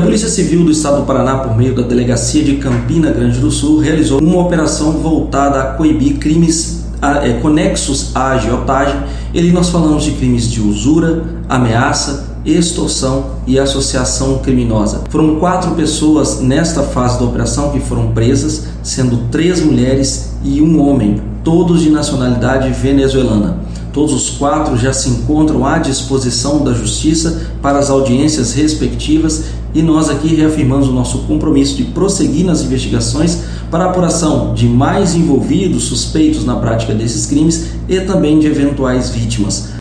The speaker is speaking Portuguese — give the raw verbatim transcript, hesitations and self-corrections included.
Polícia Civil do Estado do Paraná, por meio da Delegacia de Campina Grande do Sul, realizou uma operação voltada a coibir crimes é, conexos à agiotagem. E ali nós falamos de crimes de usura, ameaça, extorsão e associação criminosa. Foram quatro pessoas nesta fase da operação que foram presas, sendo três mulheres e um homem, todos de nacionalidade venezuelana. Todos os quatro já se encontram à disposição da Justiça para as audiências respectivas e nós aqui reafirmamos o nosso compromisso de prosseguir nas investigações para a apuração de mais envolvidos, suspeitos na prática desses crimes e também de eventuais vítimas.